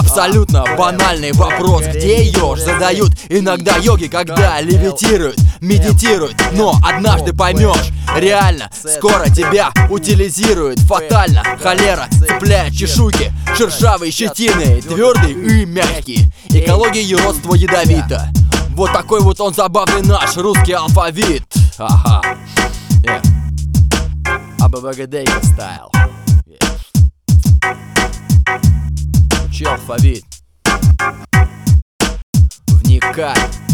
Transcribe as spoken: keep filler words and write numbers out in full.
Абсолютно банальный вопрос, где еж? Задают иногда йоги, когда левитируют, медитируют. Но однажды поймешь, реально, скоро тебя утилизируют. Фатально, холера цепляет чешуйки, шершавые щетины, твердые и мягкие. Экология юродства ядовита. Вот такой вот он забавный наш русский алфавит. Ага. Yeah. Абвгдейка стайл. Yeah. Учи алфавит. Вникай.